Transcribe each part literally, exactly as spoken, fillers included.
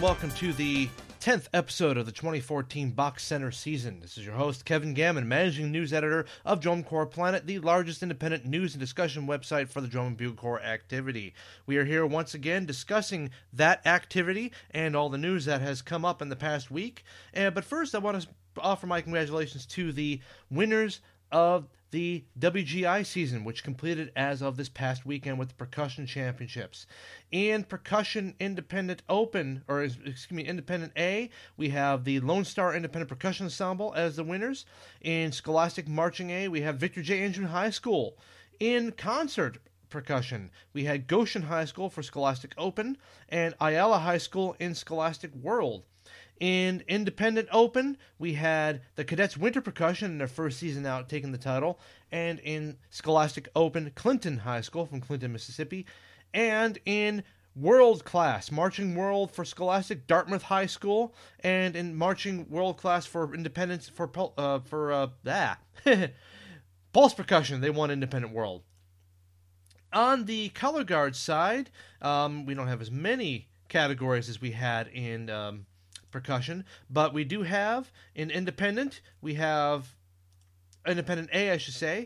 and welcome to the tenth episode of the twenty fourteen Box Center season. This is your host, Kevin Gammon, managing news editor of Drum Corps Planet, the largest independent news and discussion website for the Drum and Bugle Corps activity. We are here once again discussing that activity and all the news that has come up in the past week. Uh, but first, I want to offer my congratulations to the winners of the W G I season, which completed as of this past weekend with the Percussion Championships. In Percussion Independent Open, or excuse me, Independent A, we have the Lone Star Independent Percussion Ensemble as the winners. In Scholastic Marching A, we have Victor J. Andrew High School. In Concert Percussion, we had Goshen High School for Scholastic Open, and Ayala High School in Scholastic World. In Independent Open, we had the Cadets Winter Percussion in their first season out taking the title, and in Scholastic Open, Clinton High School from Clinton, Mississippi, and in World Class, Marching World for Scholastic, Dartmouth High School, and in Marching World Class for Independence for uh, for uh, ah, Pulse Percussion, they won Independent World. On the color guard side, um, we don't have as many categories as we had in um, percussion, but we do have in independent, we have independent A, I should say.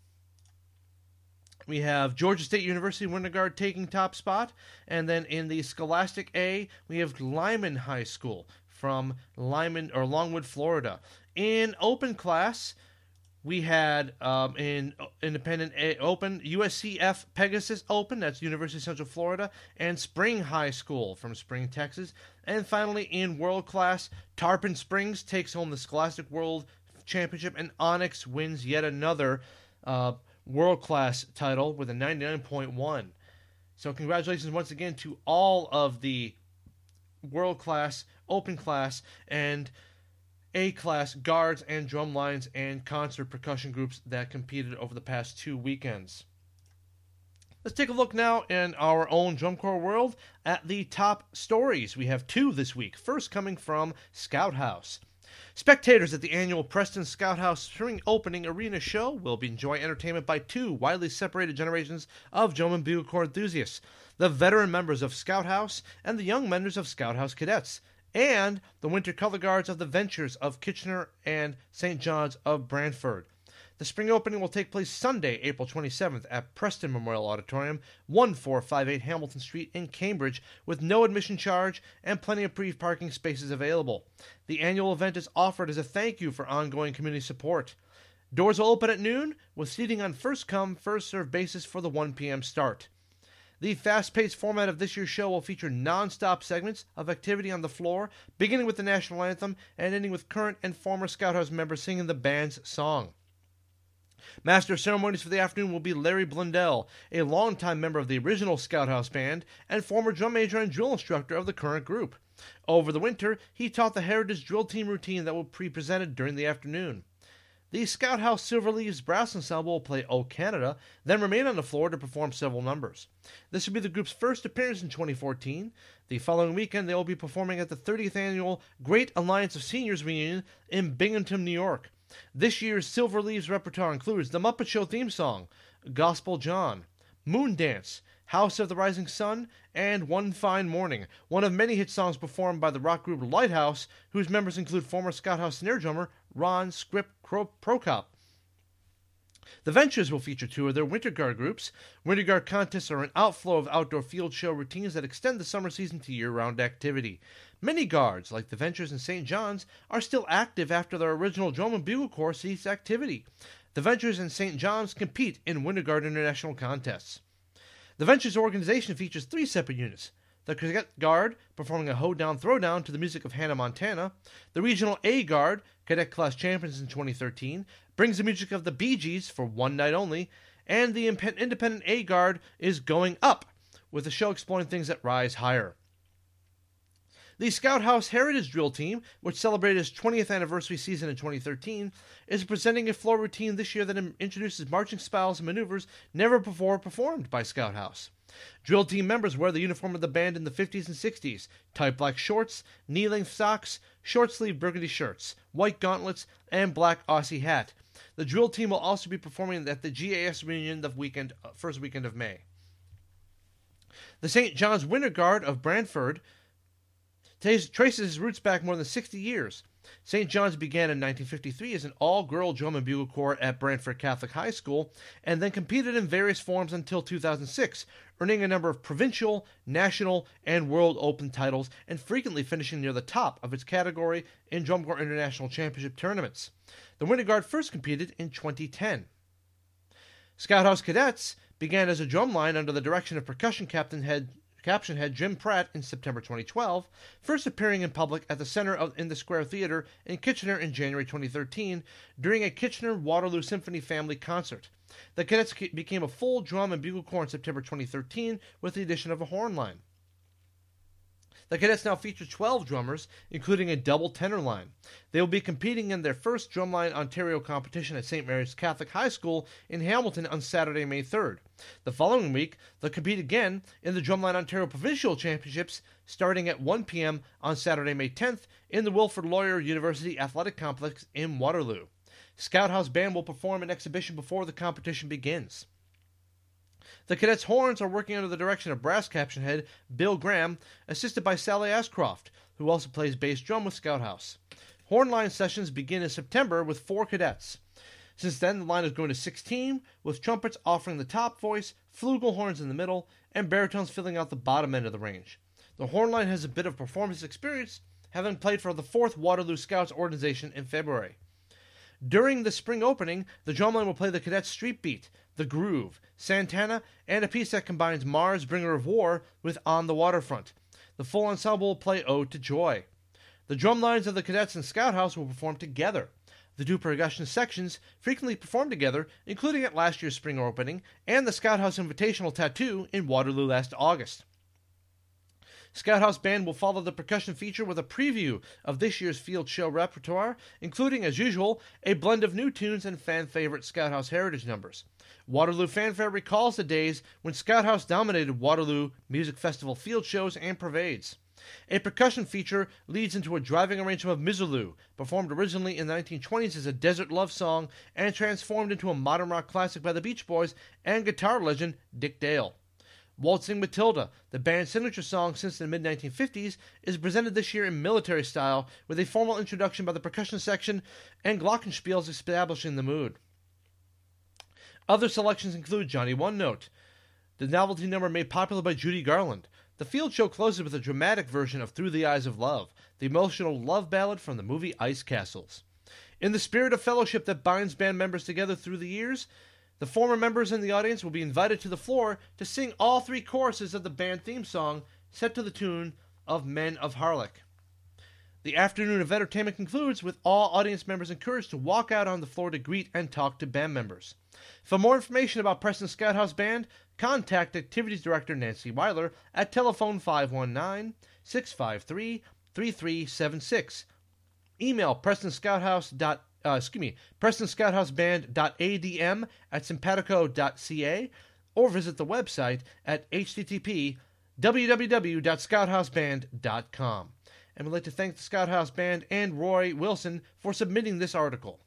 We have Georgia State University Winter Guard taking top spot, and then in the Scholastic A, we have Lyman High School from Lyman or Longwood, Florida. In open class, we had um, in Independent A Open, U S C F Pegasus Open, that's University of Central Florida, and Spring High School from Spring, Texas. And finally, in World Class, Tarpon Springs takes home the Scholastic World Championship, and Onyx wins yet another uh, World Class title with a ninety-nine point one. So congratulations once again to all of the World Class, Open Class, and A-class guards and drum lines and concert percussion groups that competed over the past two weekends. Let's take a look now in our own Drum Corps world at the top stories. We have two this week. First coming from Scout House. Spectators at the annual Preston Scout House Spring Opening Arena Show will enjoy entertainment by two widely separated generations of Drum and Bugle Corps enthusiasts, the veteran members of Scout House and the young members of Scout House Cadets, and the Winter Color Guards of the Ventures of Kitchener and Saint John's of Brantford. The spring opening will take place Sunday, April twenty-seventh at Preston Memorial Auditorium, fourteen fifty-eight Hamilton Street in Cambridge, with no admission charge and plenty of pre-parking spaces available. The annual event is offered as a thank you for ongoing community support. Doors will open at noon, with seating on first-come, first-served basis for the one p.m. start. The fast-paced format of this year's show will feature non-stop segments of activity on the floor, beginning with the national anthem and ending with current and former Scout House members singing the band's song. Master of Ceremonies for the afternoon will be Larry Blundell, a longtime member of the original Scout House band and former drum major and drill instructor of the current group. Over the winter, he taught the Heritage Drill Team routine that will be presented during the afternoon. The Scout House Silver Leaves Brass Ensemble will play O Canada, then remain on the floor to perform several numbers. This will be the group's first appearance in twenty fourteen. The following weekend, they will be performing at the thirtieth Annual Great Alliance of Seniors Reunion in Binghamton, New York. This year's Silver Leaves repertoire includes The Muppet Show theme song, Gospel John, Moon Dance, House of the Rising Sun, and One Fine Morning, one of many hit songs performed by the rock group Lighthouse, whose members include former Scout House snare drummer Ron Scrip Prokop. The Ventures will feature two of their Winter Guard groups. Winter Guard contests are an outflow of outdoor field show routines that extend the summer season to year-round activity. Many guards, like the Ventures and Saint John's, are still active after their original Drum and Bugle Corps ceased activity. The Ventures and Saint John's compete in Winter Guard international contests. The Ventures organization features three separate units. The Cadet Guard, performing a hoedown throwdown to the music of Hannah Montana. The Regional A Guard, Cadet Class Champions in twenty thirteen, brings the music of the Bee Gees for one night only. And the Independent A Guard is going up, with the show exploring things that rise higher. The Scout House Heritage Drill Team, which celebrated its twentieth anniversary season in twenty thirteen, is presenting a floor routine this year that introduces marching styles and maneuvers never before performed by Scout House. Drill team members wear the uniform of the band in the fifties and sixties, tight black shorts, knee-length socks, short-sleeve burgundy shirts, white gauntlets, and black Aussie hat. The drill team will also be performing at the G A S reunion the weekend, first weekend of May. The Saint John's Winter Guard of Brantford traces his roots back more than sixty years. Saint John's began in nineteen fifty-three as an all-girl drum and bugle corps at Brantford Catholic High School, and then competed in various forms until two thousand six, earning a number of provincial, national, and world open titles, and frequently finishing near the top of its category in Drum Corps International Championship tournaments. The Winter Guard first competed in twenty ten. Scout House Cadets began as a drumline under the direction of percussion captain head Caption head Jim Pratt in September twenty twelve, first appearing in public at the Center of, in the Square Theater in Kitchener in January twenty thirteen during a Kitchener-Waterloo Symphony family concert. The cadets became a full drum and bugle corps in September twenty thirteen with the addition of a horn line. The cadets now feature twelve drummers, including a double tenor line. They will be competing in their first Drumline Ontario competition at Saint Mary's Catholic High School in Hamilton on Saturday, May third. The following week, they'll compete again in the Drumline Ontario Provincial Championships starting at one p.m. on Saturday, May tenth in the Wilfrid Laurier University Athletic Complex in Waterloo. Scout House Band will perform an exhibition before the competition begins. The cadets' horns are working under the direction of brass caption head Bill Graham, assisted by Sally Ashcroft, who also plays bass drum with Scout House. Horn line sessions begin in September with four cadets. Since then, the line is going to sixteen, with trumpets offering the top voice, flugelhorns in the middle, and baritones filling out the bottom end of the range. The horn line has a bit of performance experience, having played for the fourth Waterloo Scouts organization in February. During the spring opening, the drumline will play the cadets' street beat, The Groove, Santana, and a piece that combines Mars, Bringer of War, with On the Waterfront. The full ensemble will play Ode to Joy. The drum lines of the cadets and Scout House will perform together. The two percussion sections frequently perform together, including at last year's spring opening and the Scout House Invitational Tattoo in Waterloo last August. Scout House Band will follow the percussion feature with a preview of this year's field show repertoire, including, as usual, a blend of new tunes and fan-favorite Scout House heritage numbers. Waterloo Fanfare recalls the days when Scout House dominated Waterloo Music Festival field shows and parades. A percussion feature leads into a driving arrangement of Miserlou, performed originally in the nineteen twenties as a desert love song and transformed into a modern rock classic by the Beach Boys and guitar legend Dick Dale. Waltzing Matilda, the band's signature song since the mid nineteen fifties, is presented this year in military style with a formal introduction by the percussion section and glockenspiels establishing the mood. Other selections include Johnny One Note, the novelty number made popular by Judy Garland. The field show closes with a dramatic version of Through the Eyes of Love, the emotional love ballad from the movie Ice Castles. In the spirit of fellowship that binds band members together through the years, the former members in the audience will be invited to the floor to sing all three choruses of the band theme song, set to the tune of Men of Harlech. The afternoon of entertainment concludes with all audience members encouraged to walk out on the floor to greet and talk to band members. For more information about Preston Scout House Band, contact Activities Director Nancy Weiler at telephone five one nine, six five three, three three seven six. Email Preston Scout House. Uh, excuse me, preston scout house band dot a d m at simpatico dot c a, or visit the website at h t t p w w w dot scout house band dot com. And we'd like to thank the Scout House Band and Roy Wilson for submitting this article.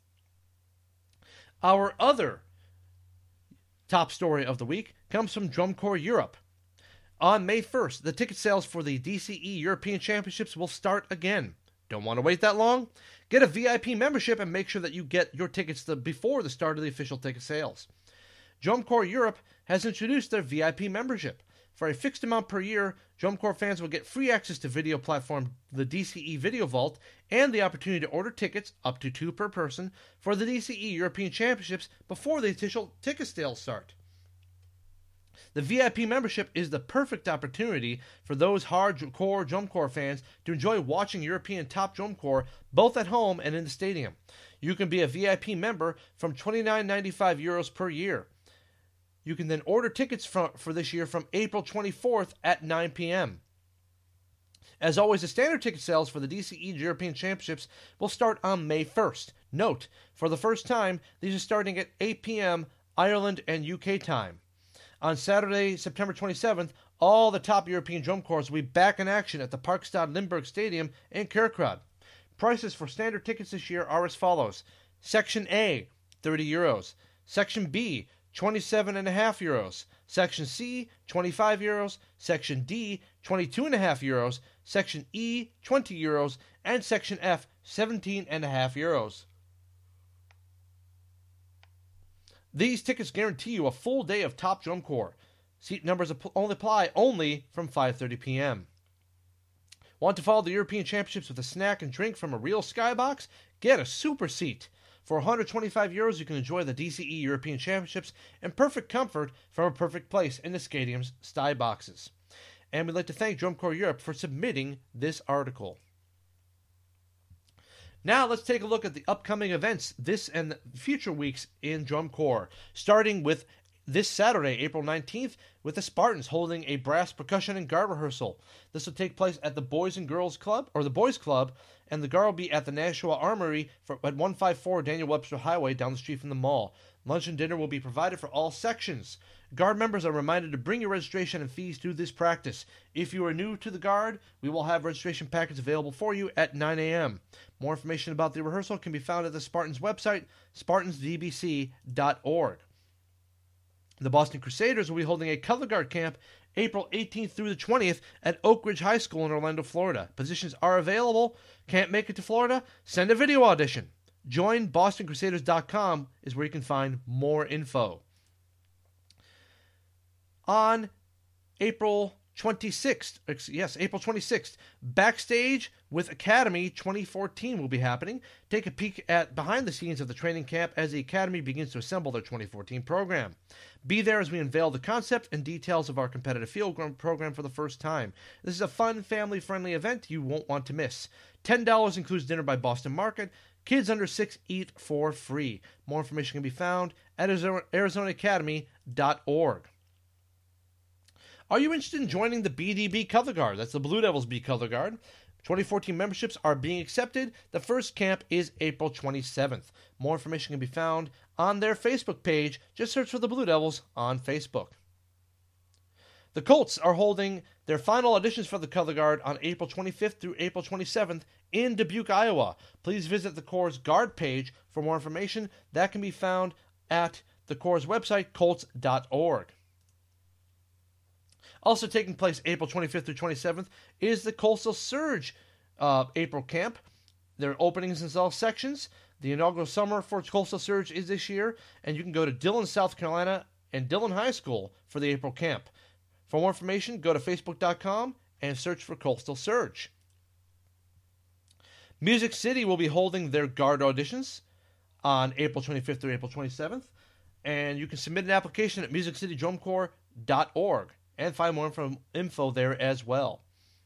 Our other top story of the week comes from Drum Corps Europe. On May first, the ticket sales for the D C E European Championships will start again. Don't want to wait that long? Get a V I P membership and make sure that you get your tickets the, before the start of the official ticket sales. Drum Corps Europe has introduced their V I P membership. For a fixed amount per year, Drum Corps fans will get free access to video platform the D C E Video Vault and the opportunity to order tickets, up to two per person, for the D C E European Championships before the official ticket sales start. The V I P membership is the perfect opportunity for those hardcore drum corps fans to enjoy watching European top drum corps both at home and in the stadium. You can be a V I P member from twenty-nine ninety-five euros per year. You can then order tickets for, for this year from April twenty-fourth at nine p.m. As always, the standard ticket sales for the D C E European Championships will start on May first. Note, for the first time, these are starting at eight p.m. Ireland and U K time. On Saturday, September twenty-seventh, all the top European drum corps will be back in action at the Parkstad Limburg Stadium in Kerkrade. Prices for standard tickets this year are as follows. Section A, thirty euros. Section B, twenty-seven point five euros. Section C, twenty-five euros. Section D, twenty-two point five euros. Section E, twenty euros, and Section F, seventeen and a half euros. These tickets guarantee you a full day of top drum corps. Seat numbers only apply only from five thirty p.m. Want to follow the European Championships with a snack and drink from a real skybox? Get a super seat. For one hundred twenty-five euros, you can enjoy the D C E European Championships in perfect comfort from a perfect place in the stadium's skyboxes. And we'd like to thank Drum Corps Europe for submitting this article. Now let's take a look at the upcoming events this and future weeks in Drum Corps, starting with this Saturday, April nineteenth, with the Spartans holding a brass percussion and guard rehearsal. This will take place at the Boys and Girls Club, or the Boys Club, and the guard will be at the Nashua Armory for, at one fifty-four Daniel Webster Highway down the street from the mall. Lunch and dinner will be provided for all sections. Guard members are reminded to bring your registration and fees to this practice. If you are new to the Guard, we will have registration packets available for you at nine a.m. More information about the rehearsal can be found at the Spartans website, spartans d b c dot org. The Boston Crusaders will be holding a color guard camp April eighteenth through the twentieth at Oak Ridge High School in Orlando, Florida. Positions are available. Can't make it to Florida? Send a video audition. join boston crusaders dot com is where you can find more info. On April twenty-sixth, yes, April twenty-sixth, Backstage with Academy twenty fourteen will be happening. Take a peek at behind the scenes of the training camp as the Academy begins to assemble their twenty fourteen program. Be there as we unveil the concept and details of our competitive field program for the first time. This is a fun, family-friendly event you won't want to miss. ten dollars includes dinner by Boston Market. Kids under six eat for free. More information can be found at arizona academy dot org. Are you interested in joining the B D B Color Guard? That's the Blue Devils B Color Guard. twenty fourteen memberships are being accepted. The first camp is April twenty-seventh. More information can be found on their Facebook page. Just search for the Blue Devils on Facebook. The Colts are holding their final auditions for the Color Guard on April twenty-fifth through April twenty-seventh in Dubuque, Iowa. Please visit the Corps' Guard page for more information. That can be found at the Corps' website, colts dot org. Also taking place April twenty-fifth through twenty-seventh is the Coastal Surge uh, April Camp. There are openings in all sections. The inaugural summer for Coastal Surge is this year, and you can go to Dillon, South Carolina, and Dillon High School for the April camp. For more information, go to facebook dot com and search for Coastal Surge. Music City will be holding their Guard auditions on April twenty-fifth through April twenty-seventh, and you can submit an application at music city drum corps dot org. And find more info there as well.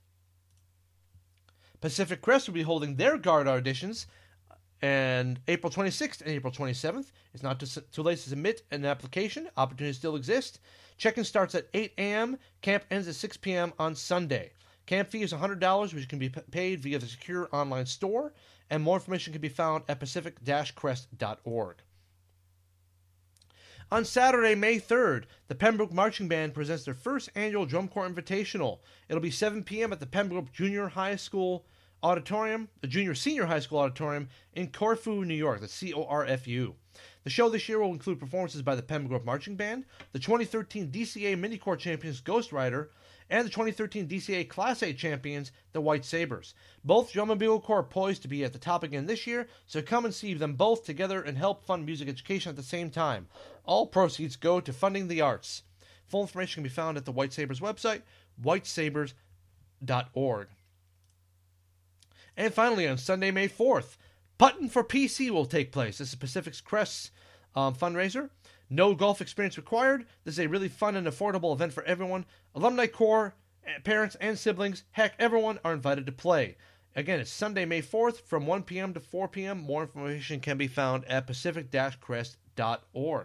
Pacific Crest will be holding their Guard auditions and April twenty-sixth and April twenty-seventh. It's not too late to submit an application. Opportunities still exist. Check-in starts at eight a.m. Camp ends at six p.m. on Sunday. Camp fee is one hundred dollars, which can be paid via the secure online store. And more information can be found at pacific dash crest dot org. On Saturday, May third, the Pembroke Marching Band presents their first annual Drum Corps Invitational. It'll be seven p.m. at the Pembroke Junior High School Auditorium, the Junior Senior High School Auditorium in Corfu, New York. That's C O R F U. The show this year will include performances by the Pembroke Marching Band, the twenty thirteen D C A Mini Corps champions Ghost Rider, and the twenty thirteen D C A Class A champions, the White Sabres. Both Drum and Bugle Corps are poised to be at the top again this year, so come and see them both together and help fund music education at the same time. All proceeds go to funding the arts. Full information can be found at the White Sabres website, white sabres dot org. And finally, on Sunday, May fourth, Puttin' for P C will take place. This is Pacific Crest's um, fundraiser. No golf experience required. This is a really fun and affordable event for everyone. Alumni corps, parents, and siblings, heck, everyone are invited to play. Again, it's Sunday, May fourth from one p.m. to four p.m. More information can be found at pacific dash crest dot org.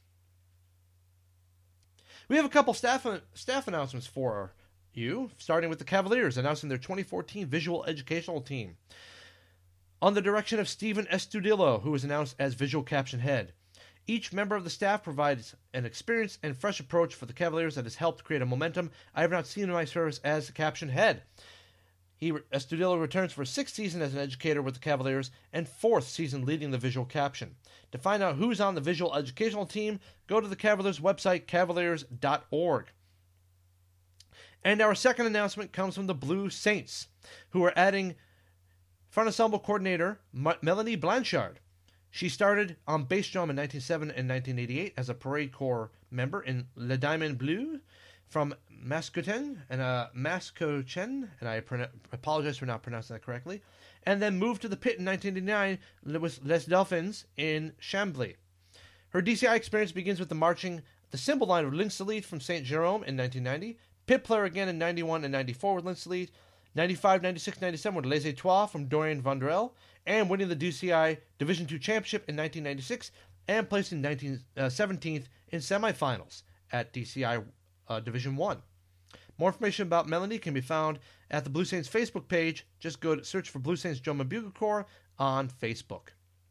We have a couple staff staff announcements for you, starting with the Cavaliers announcing their twenty fourteen visual educational team. On the direction of Stephen Estudillo, who was announced as visual caption head. Each member of the staff provides an experienced and fresh approach for the Cavaliers that has helped create a momentum I have not seen in my service as the caption head. He, Estudillo returns for a sixth season as an educator with the Cavaliers and fourth season leading the visual caption. To find out who's on the visual educational team, go to the Cavaliers website, cavaliers dot org. And our second announcement comes from the Blue Saints, who are adding front ensemble coordinator M- Melanie Blanchard. She started on bass drum in nineteen seventy-seven and nineteen eighty-eight as a parade corps member in Le Diamond Bleu from Mascouten and uh, Mascochen, and I pro- apologize for not pronouncing that correctly, and then moved to the pit in nineteen eighty-nine with Les Dauphins in Chambly. Her D C I experience begins with the marching the cymbal line of Linsalite from Saint Jerome in nineteen ninety, pit player again in ninety-one and ninety-four with Linsalite, ninety-five, ninety-six, ninety-seven with Les Etoiles from Dorian Vondrell, and winning the D C I Division two Championship in nineteen ninety-six and placing nineteen, uh, seventeenth in semifinals at D C I uh, Division one. More information about Melanie can be found at the Blue Saints Facebook page. Just go to search for Blue Saints Drum and Bugle Corps on Facebook.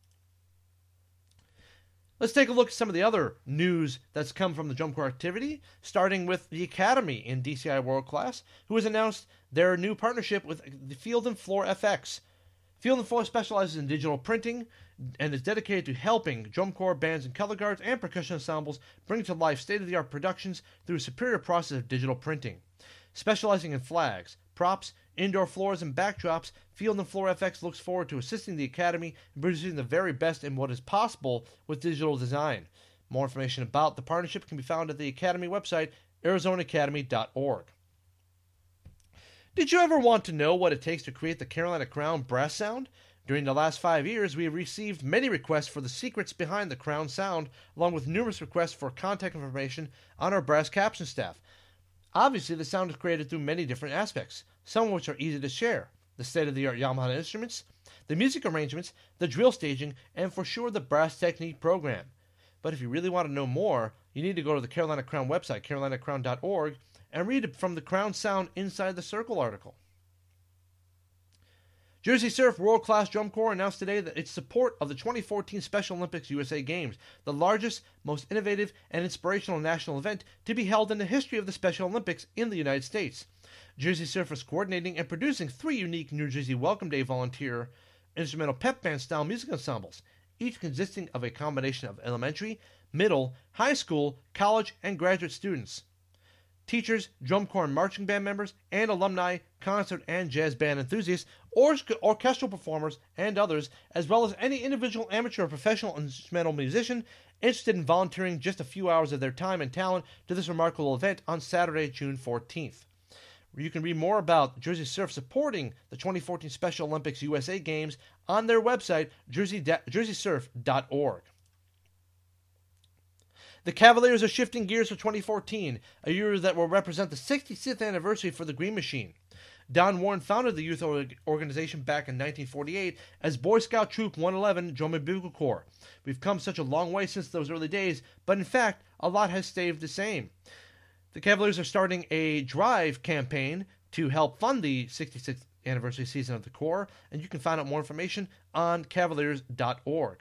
Let's take a look at some of the other news that's come from the Drum Corps activity, starting with the Academy in D C I World Class, who has announced their new partnership with the Field and Floor F X. Field and Floor specializes in digital printing and is dedicated to helping drum corps, bands, and color guards and percussion ensembles bring to life state-of-the-art productions through a superior process of digital printing. Specializing in flags, props, indoor floors, and backdrops, Field and Floor F X looks forward to assisting the Academy in producing the very best in what is possible with digital design. More information about the partnership can be found at the Academy website, arizona academy dot org. Did you ever want to know what it takes to create the Carolina Crown brass sound? During the last five years, we have received many requests for the secrets behind the Crown sound, along with numerous requests for contact information on our brass caption staff. Obviously, the sound is created through many different aspects, some of which are easy to share. The state-of-the-art Yamaha instruments, the music arrangements, the drill staging, and for sure the brass technique program. But if you really want to know more, you need to go to the Carolina Crown website, carolina crown dot org, and read from the Crown Sound Inside the Circle article. Jersey Surf World Class Drum Corps announced today that its support of the twenty fourteen Special Olympics U S A Games, the largest, most innovative, and inspirational national event to be held in the history of the Special Olympics in the United States. Jersey Surf is coordinating and producing three unique New Jersey Welcome Day volunteer instrumental pep band style music ensembles, each consisting of a combination of elementary, middle, high school, college, and graduate students. Teachers, drum corps and marching band members, and alumni, concert and jazz band enthusiasts, or orchestral performers, and others, as well as any individual amateur or professional instrumental musician interested in volunteering just a few hours of their time and talent to this remarkable event on Saturday, June fourteenth. You can read more about Jersey Surf supporting the twenty fourteen Special Olympics U S A Games on their website, jersey surf dot org. The Cavaliers are shifting gears for twenty fourteen, a year that will represent the sixty-sixth anniversary for the Green Machine. Don Warren founded the youth organization back in nineteen forty-eight as Boy Scout Troop one eleven Drum and Bugle Corps. We've come such a long way since those early days, but in fact, a lot has stayed the same. The Cavaliers are starting a drive campaign to help fund the sixty-sixth anniversary season of the Corps, and you can find out more information on cavaliers dot org.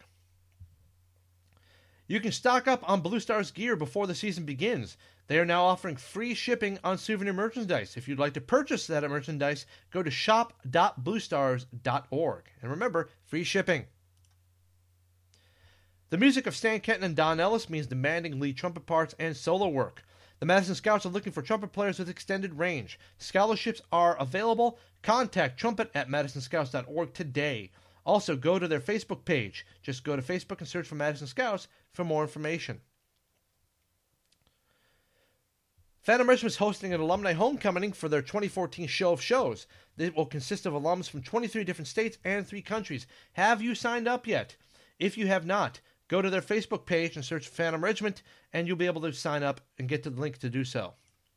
You can stock up on Blue Stars gear before the season begins. They are now offering free shipping on souvenir merchandise. If you'd like to purchase that merchandise, go to shop dot blue stars dot org. And remember, free shipping. The music of Stan Kenton and Don Ellis means demanding lead trumpet parts and solo work. The Madison Scouts are looking for trumpet players with extended range. Scholarships are available. Contact trumpet at madison scouts dot org today. Also, go to their Facebook page. Just go to Facebook and search for Madison Scouts for more information. Phantom Regiment is hosting an alumni homecoming for their twenty fourteen Show of Shows. It will consist of alums from twenty-three different states and three countries. Have you signed up yet? If you have not, go to their Facebook page and search Phantom Regiment, and you'll be able to sign up and get to the link to do so.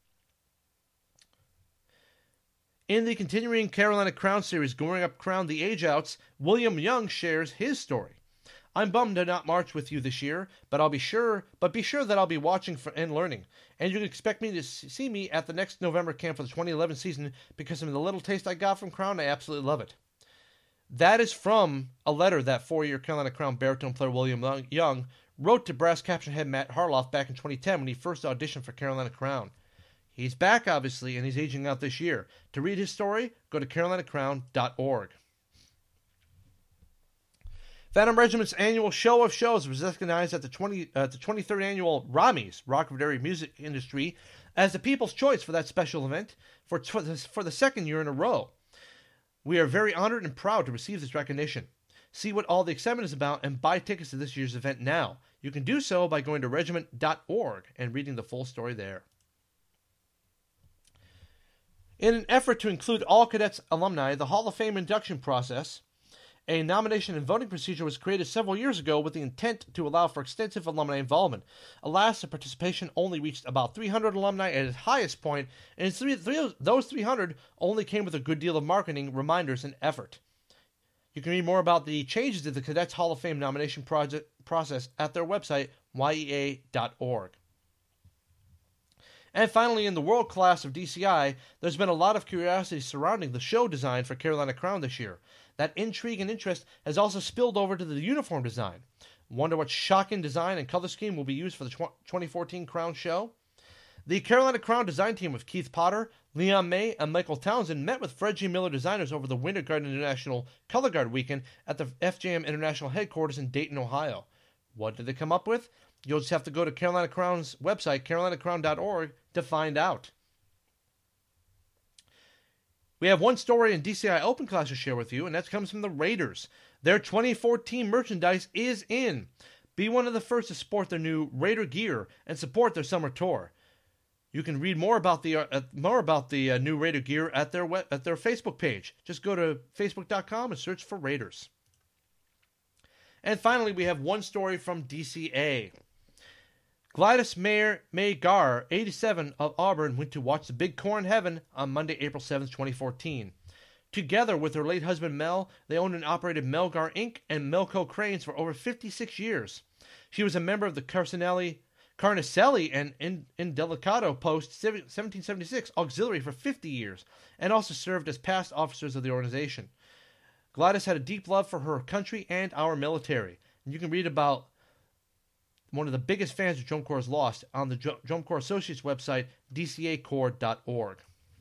In the continuing Carolina Crown series, Growing Up Crown the Age-Outs, William Young shares his story. I'm bummed to not march with you this year, but I'll be sure, but be sure that I'll be watching for, and learning. And you can expect me to see me at the next November camp for the twenty eleven season because of the little taste I got from Crown. I absolutely love it. That is from a letter that four-year Carolina Crown baritone player William Young wrote to brass caption head Matt Harloff back in twenty ten when he first auditioned for Carolina Crown. He's back, obviously, and he's aging out this year. To read his story, go to carolina crown dot org. Phantom Regiment's annual Show of Shows was recognized at the, twenty, uh, the twenty-third annual RAMIs, Rock of Dairy Music Industry as the people's choice for that special event for, for the second year in a row. We are very honored and proud to receive this recognition. See what all the excitement is about and buy tickets to this year's event now. You can do so by going to regiment dot org and reading the full story there. In an effort to include all cadets alumni, the Hall of Fame induction process, a nomination and voting procedure was created several years ago with the intent to allow for extensive alumni involvement. Alas, the participation only reached about three hundred alumni at its highest point, and three, three, those three hundred only came with a good deal of marketing, reminders, and effort. You can read more about the changes to the Cadets Hall of Fame nomination project process at their website, Y E A dot org. And finally, in the world class of D C I, there's been a lot of curiosity surrounding the show design for Carolina Crown this year. That intrigue and interest has also spilled over to the uniform design. Wonder what shocking design and color scheme will be used for the twenty fourteen Crown show? The Carolina Crown design team of Keith Potter, Leon May, and Michael Townsend met with Fred G. Miller designers over the Winter Guard International Color Guard weekend at the F J M International headquarters in Dayton, Ohio. What did they come up with? You'll just have to go to Carolina Crown's website, carolina crown dot org, to find out. We have one story in D C I Open Class to share with you, and that comes from the Raiders. Their twenty fourteen merchandise is in. Be one of the first to sport their new Raider gear and support their summer tour. You can read more about the uh, more about the uh, new Raider gear at their web, at their Facebook page. Just go to facebook dot com and search for Raiders. And finally, we have one story from D C A. Gladys Mayer May Gar, eighty-seven, of Auburn, went to watch the Big Corn Heaven on Monday, April seventh, twenty fourteen. Together with her late husband Mel, they owned and operated Melgar Incorporated and Melco Cranes for over fifty-six years. She was a member of the Carcinelli, Carnicelli and Indelicato Post seventeen seventy-six Auxiliary for fifty years, and also served as past officers of the organization. Gladys had a deep love for her country and our military. And you can read about one of the biggest fans the Drum Corps has lost on the Drum Corps Associates website, d c a corps dot org.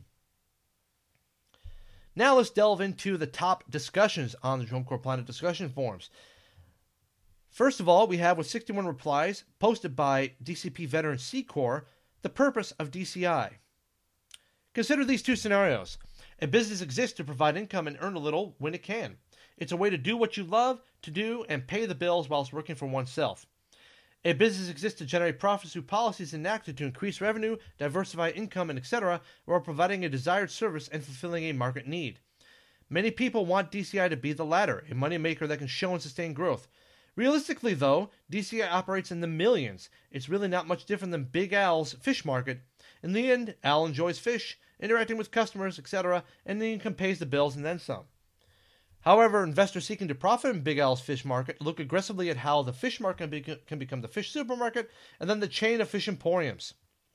Now let's delve into the top discussions on the Drum Corps Planet discussion forums. First of all, we have, with sixty-one replies posted by D C P veteran C Corps, the purpose of D C I. Consider these two scenarios. A business exists to provide income and earn a little when it can. It's a way to do what you love to do and pay the bills whilst working for oneself. A business exists to generate profits through policies enacted to increase revenue, diversify income, and et cetera, while providing a desired service and fulfilling a market need. Many people want D C I to be the latter, a moneymaker that can show and sustain growth. Realistically, though, D C I operates in the millions. It's really not much different than Big Al's fish market. In the end, Al enjoys fish, interacting with customers, et cetera, and the income pays the bills and then some. However, investors seeking to profit in Big Al's fish market look aggressively at how the fish market can, be, can become the fish supermarket and then the chain of fish emporiums.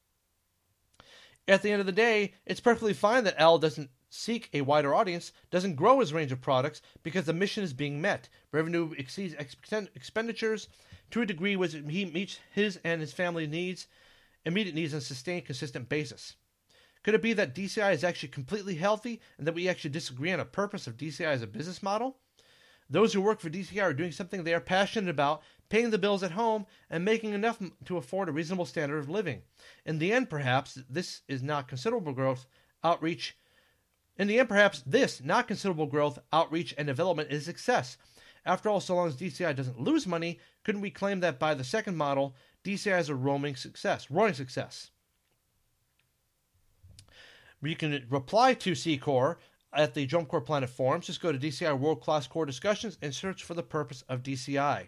At the end of the day, it's perfectly fine that Al doesn't seek a wider audience, doesn't grow his range of products because the mission is being met. Revenue exceeds expenditures to a degree which he meets his and his family needs, immediate needs on a sustained, consistent basis. Could it be that D C I is actually completely healthy and that we actually disagree on a purpose of D C I as a business model? Those who work for D C I are doing something they are passionate about, paying the bills at home, and making enough to afford a reasonable standard of living. In the end, perhaps, this is not considerable growth, outreach. In the end, perhaps, this, not considerable growth, outreach, and development is success. After all, so long as D C I doesn't lose money, couldn't we claim that by the second model, D C I is a roaming success, roaring success? You can reply to C Corps at the Drum Corps Planet forums. Just go to D C I World Class Corps Discussions and search for the purpose of D C I.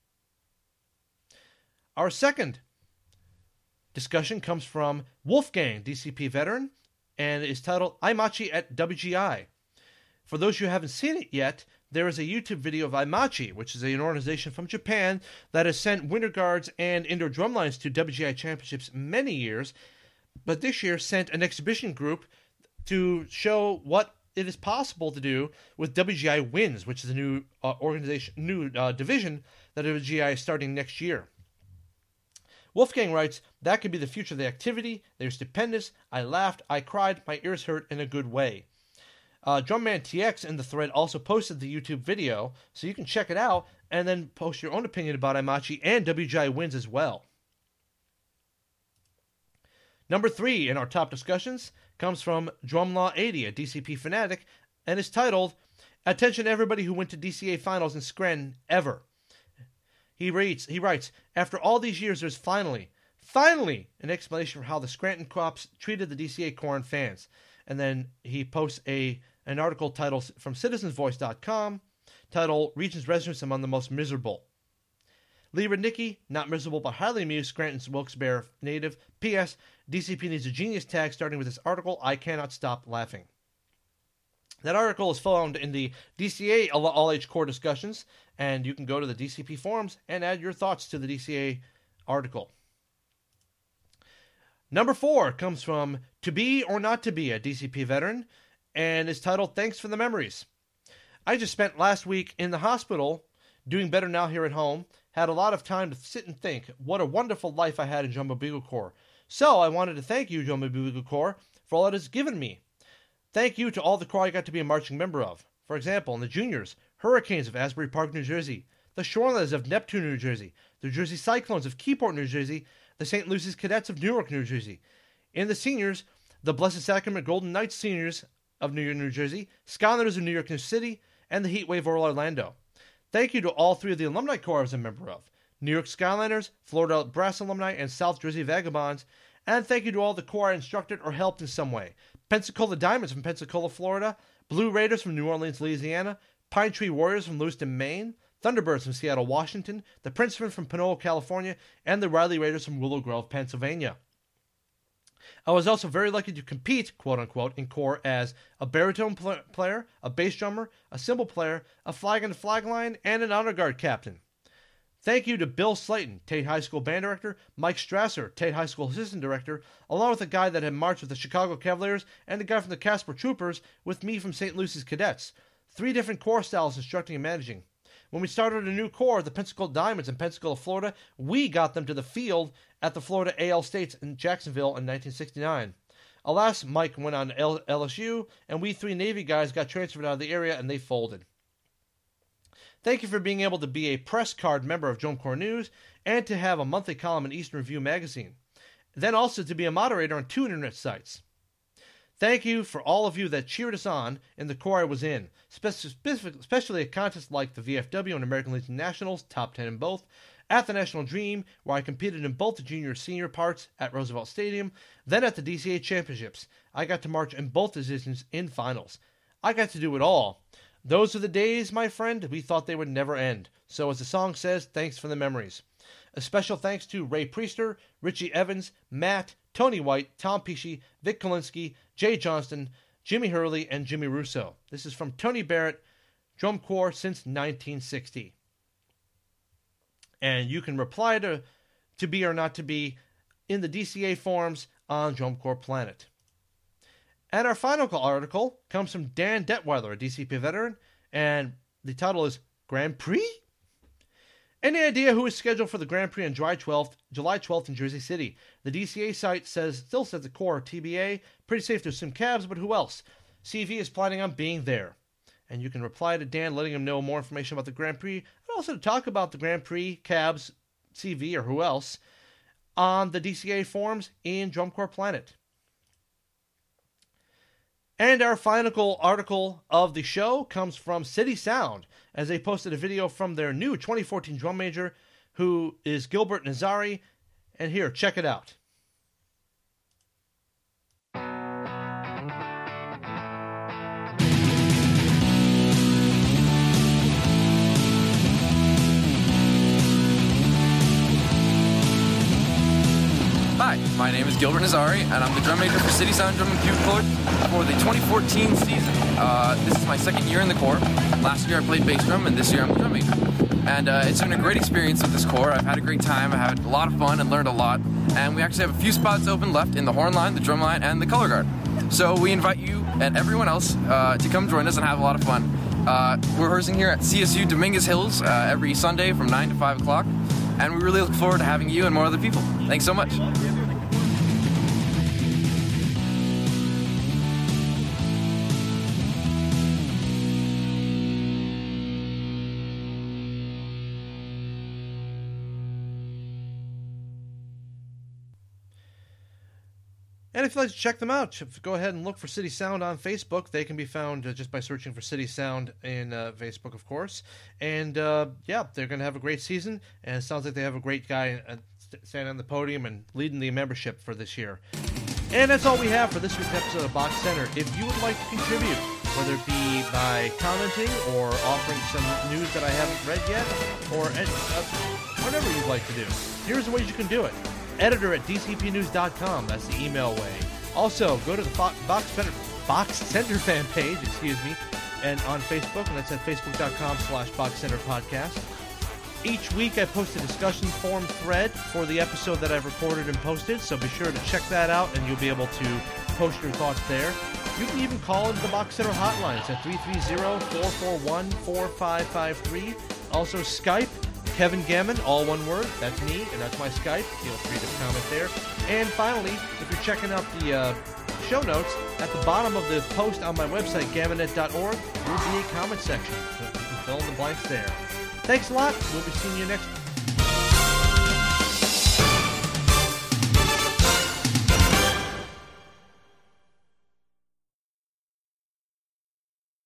Our second discussion comes from Wolfgang, D C P veteran, and is titled Imachi at W G I. For those who haven't seen it yet, there is a YouTube video of Imachi, which is an organization from Japan that has sent Winter Guards and indoor drumlines to W G I championships many years, but this year sent an exhibition group to show what it is possible to do with W G I Wins, which is a new uh, organization, new uh, division that W G I is starting next year. Wolfgang writes, "That could be the future of the activity. They're stupendous. I laughed, I cried, my ears hurt in a good way." Uh, Drumman T X in the thread also posted the YouTube video, so you can check it out and then post your own opinion about Imachi and W G I Wins as well. Number three in our top discussions comes from Drumlaw eighty, a D C P fanatic, and is titled, Attention everybody who went to D C A finals in Scranton ever. He reads, he writes, after all these years, there's finally, finally, an explanation for how the Scranton Cops treated the D C A Corps and fans. And then he posts a an article titled from citizens voice dot com, titled, Region's Residents Among the Most Miserable. Lee Rudnicki, not miserable but highly amused, Scranton's Wilkes-Barre native. P S. D C P needs a genius tag starting with this article, I cannot stop laughing. That article is found in the D C A All-Age Corps discussions, and you can go to the D C P forums and add your thoughts to the D C A article. Number four comes from To Be or Not To Be, a D C P veteran, and is titled, Thanks for the Memories. I just spent last week in the hospital, doing better now here at home, had a lot of time to sit and think what a wonderful life I had in Jumbo Bugle Corps. So I wanted to thank you, Jumbo Bugle Corps, for all it has given me. Thank you to all the Corps I got to be a marching member of. For example, in the juniors, Hurricanes of Asbury Park, New Jersey, the Shorelands of Neptune, New Jersey, the Jersey Cyclones of Keyport, New Jersey, the Saint Lucy's Cadets of Newark, New Jersey. In the seniors, the Blessed Sacrament Golden Knights Seniors of New York, New Jersey, Skylanders of New York, New City, and the Heatwave of Orlando. Thank you to all three of the alumni corps I was a member of, New York Skylanders, Florida Brass Alumni, and South Jersey Vagabonds, and thank you to all the corps I instructed or helped in some way. Pensacola Diamonds from Pensacola, Florida, Blue Raiders from New Orleans, Louisiana, Pine Tree Warriors from Lewiston, Maine, Thunderbirds from Seattle, Washington, the Princemen from Panola, California, and the Riley Raiders from Willow Grove, Pennsylvania. I was also very lucky to compete, quote-unquote, in corps as a baritone pl- player, a bass drummer, a cymbal player, a flag and flag line, and an honor guard captain. Thank you to Bill Slayton, Tate High School band director, Mike Strasser, Tate High School assistant director, along with the guy that had marched with the Chicago Cavaliers and the guy from the Casper Troopers with me from Saint Lucy's Cadets. Three different corps styles instructing and managing. When we started a new corps, the Pensacola Diamonds in Pensacola, Florida, we got them to the field at the Florida A L States in Jacksonville in nineteen sixty-nine. Alas, Mike went on to L- LSU, and we three Navy guys got transferred out of the area, and they folded. Thank you for being able to be a press card member of Drum Corps News and to have a monthly column in Eastern Review magazine. Then also to be a moderator on two internet sites. Thank you for all of you that cheered us on in the corps I was in, especially at contests like the V F W and American Legion Nationals, top ten in both, at the National Dream, where I competed in both the junior and senior parts at Roosevelt Stadium, then at the D C A Championships. I got to march in both positions in finals. I got to do it all. Those are the days, my friend, we thought they would never end. So as the song says, thanks for the memories. A special thanks to Ray Priester, Richie Evans, Matt, Tony White, Tom Pesci, Vic Kolinsky, Jay Johnston, Jimmy Hurley, and Jimmy Russo. This is from Tony Barrett, Drum Corps since nineteen sixty. And you can reply to to be or not to be in the D C A forums on Drum Corps Planet. And our final article comes from Dan Detweiler, a D C P veteran, and the title is Grand Prix? Any idea who is scheduled for the Grand Prix on July twelfth, July twelfth in Jersey City? The D C A site says still says the Corps, T B A. Pretty safe to assume Cavs, but who else? C V is planning on being there. And you can reply to Dan letting him know more information about the Grand Prix, and also to talk about the Grand Prix, Cavs, C V, or who else, on the D C A forums in Drum Corps Planet. And our final article of the show comes from City Sound, as they posted a video from their new twenty fourteen drum major, who is Gilbert Nazari. And here, check it out. Hi, my name is Gilbert Nazari, and I'm the drum major for City Sound Drum and Bugle Corps for the twenty fourteen season. Uh, this is my second year in the Corps. Last year I played bass drum, and this year I'm the drum major. And uh, it's been a great experience with this Corps. I've had a great time, I've had a lot of fun and learned a lot. And we actually have a few spots open left in the horn line, the drum line, and the color guard. So we invite you and everyone else uh, to come join us and have a lot of fun. Uh, we're rehearsing here at C S U Dominguez Hills uh, every Sunday from nine to five o'clock. And we really look forward to having you and more other people. Thanks so much. And if you'd like to check them out, go ahead and look for City Sound on Facebook. They can be found uh, just by searching for City Sound in uh, Facebook, of course. And, uh, yeah, they're going to have a great season. And it sounds like they have a great guy uh, standing on the podium and leading the membership for this year. And that's all we have for this week's episode of Box Center. If you would like to contribute, whether it be by commenting or offering some news that I haven't read yet, or uh, whatever you'd like to do, here's the ways you can do it. Editor at d c p news dot com. That's the email way. Also, go to the Box Center, Box Center fan page, excuse me, and on Facebook, and that's at facebook dot com slash Box Center Podcast. Each week I post a discussion forum thread for the episode that I've recorded and posted, so be sure to check that out, and you'll be able to post your thoughts there. You can even call into the Box Center hotlines at three three zero, four four one, four five five three. Also Skype, Kevin Gammon, all one word. That's me, and that's my Skype. Feel free to comment there. And finally, if you're checking out the uh, show notes, at the bottom of the post on my website, gammonet dot org, there will be a comment section, so you can fill in the blanks there. Thanks a lot. We'll be seeing you next